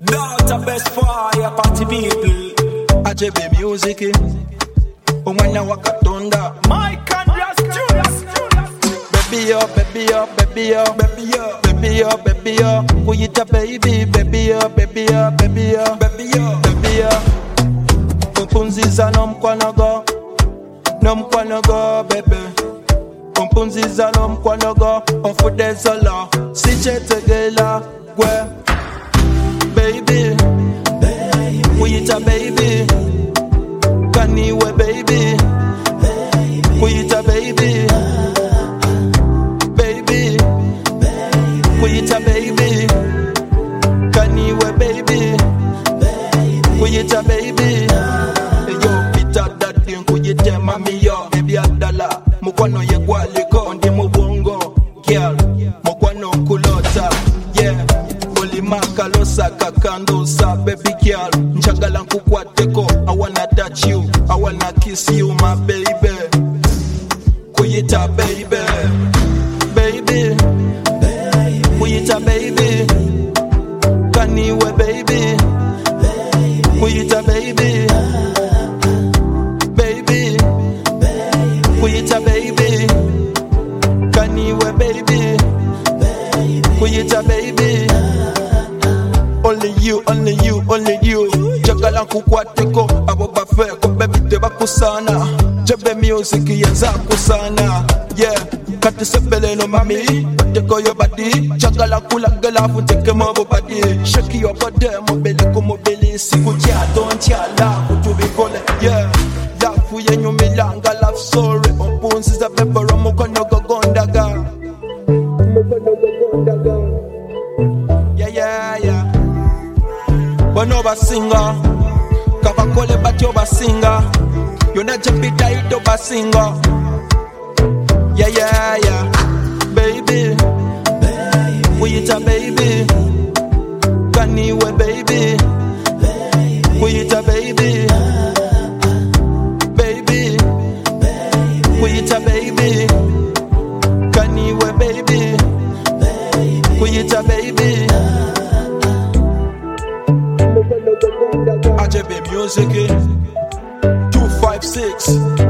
Daughter best fire party people. AJB music. Umwana wakatonda. Mike and Julius. Baby yo, baby yo, baby yo, baby yo, baby yo, baby yo. Kuyita baby, baby yo, baby yo, baby yo, baby yo, baby yo. Umpunziza nomkwanogo, nomkwanogo, baby. Umpunziza nomkwanogo, onfudezala, sichetegela, gwe. Baby, kuyita baby, kaniwe baby, kuyita baby. Kuyita baby, kaniwe baby, kuyita baby. Yo, pita daddy, kuyite mami yo. Baby adala, mukwano ye gwaliko, ndi mubongo. Girl, mukwano kulota, yeah. Olimaka losa kakandosa, baby girl. Njagala nkukwateko, I wanna touch you, I wanna kiss you, my baby. Kuyita baby, baby. Kuyita baby, kaniwe baby, kuyita baby, baby, kuyita baby, kaniwe baby, kuyita baby. Only you, only you, only you. Jagala nkukwateko, abo bafeko, baby tebakusana. Jebe music yenza kusana, yeah. Kati sepele no mami, take your body. Jagala kula gala fu take my body. Shake your body, mobile ko mobile. Sikutia don't ya la to be called, yeah. La fu yenyu milanga love story. Umpunzi za bebora mukono gogondaga. Yeah, yeah, yeah. Bono basinga, kabakole batyo basinga. Yona jepita ito basinga. Yeah, yeah, yeah. Baby, kuyita baby, kaniwe baby, kuyita baby, baby, kuyita baby, kaniwe baby, kuyita baby. AJB music 256.